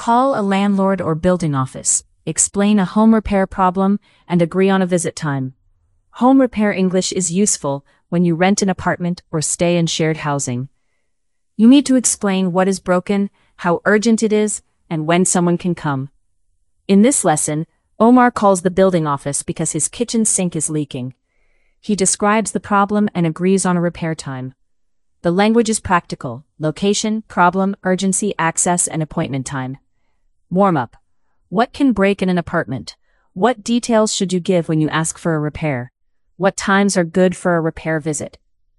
Call a landlord or building office, explain a home repair problem, and agree on a visit time. Home repair English is useful when you rent an apartment or stay in shared housing. You need to explain what is broken, how urgent it is, and when someone can come. In this lesson, Omar calls the building office because his kitchen sink is leaking. He describes the problem and agrees on a repair time. The language is practical: location, problem, urgency, access, and appointment time. Warm-up. What can break in an apartment? What details should you give when you ask for a repair? What times are good for a repair visit?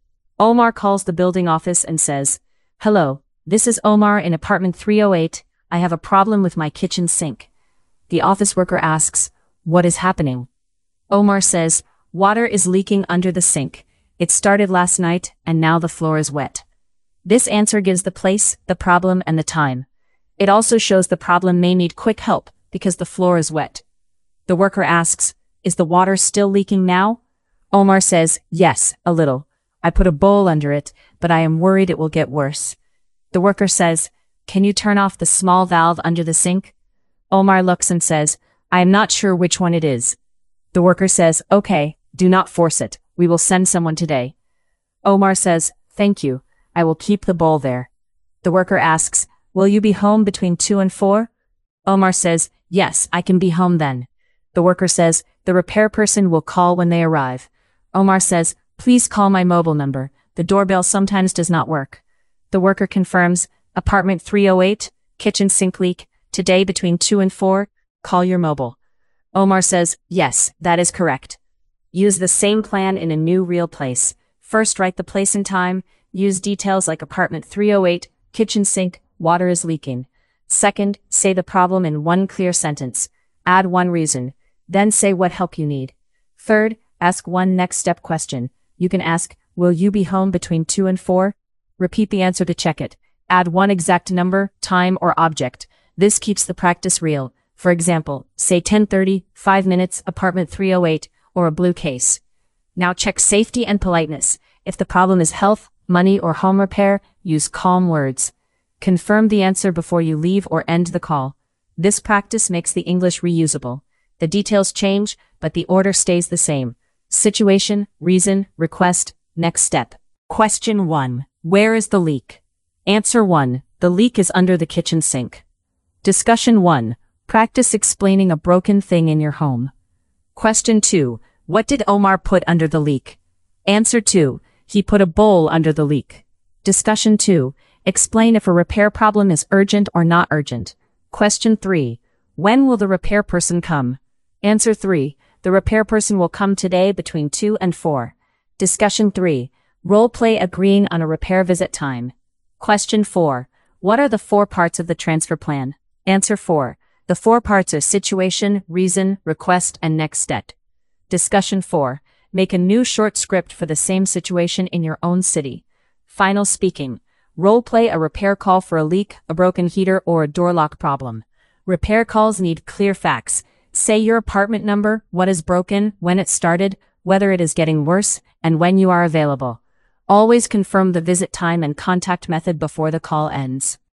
Omar calls the building office and says, "Hello, this is Omar in apartment 308. I have a problem with my kitchen sink." The office worker asks, "What is happening?" Omar says, "Water is leaking under the sink. It started last night, and now the floor is wet." This answer gives the place, the problem, and the time. It also shows the problem may need quick help because the floor is wet. The worker asks, "Is the water still leaking now?" Omar says, "Yes, a little. I put a bowl under it, but I am worried it will get worse." The worker says, "Can you turn off the small valve under the sink?" Omar looks and says, "I am not sure which one it is." The worker says, "Okay, do not force it. We will send someone today." Omar says, "Thank you. I will keep the bowl there." The worker asks, "Will you be home between 2 and 4? Omar says, "Yes, I can be home then." The worker says, "The repair person will call when they arrive." Omar says, "Please call my mobile number. The doorbell sometimes does not work." The worker confirms, "Apartment 308, kitchen sink leak, today between 2 and 4, call your mobile." Omar says, "Yes, that is correct." Use the same plan in a new real place. First, write the place and time. Use details like apartment 308, kitchen sink, water is leaking. Second, say the problem in one clear sentence. Add one reason. Then say what help you need. Third, ask one next step question. You can ask, "Will you be home between 2 and 4? Repeat the answer to check it. Add one exact number, time, or object. This keeps the practice real. For example, say 10:30, 5 minutes, apartment 308, or a blue case. Now check safety and politeness. If the problem is health, money, or home repair, use calm words. Confirm the answer before you leave or end the call. This practice makes the English reusable. The details change, but the order stays the same. Situation, reason, request, next step. Question 1. Where is the leak? Answer 1. The leak is under the kitchen sink. Discussion 1. Practice explaining a broken thing in your home. Question 2. What did Omar put under the leak? Answer 2. He put a bowl under the leak. Discussion 2. Explain if a repair problem is urgent or not urgent. Question 3. When will the repair person come? Answer 3. The repair person will come today between 2 and 4. Discussion 3. Role play agreeing on a repair visit time. Question 4. What are the 4 parts of the transfer plan? Answer 4. The 4 parts are situation, reason, request, and next step. Discussion 4. Make a new short script for the same situation in your own city. Final speaking. Role play a repair call for a leak, a broken heater, or a door lock problem. Repair calls need clear facts. Say your apartment number, what is broken, when it started, whether it is getting worse, and when you are available. Always confirm the visit time and contact method before the call ends.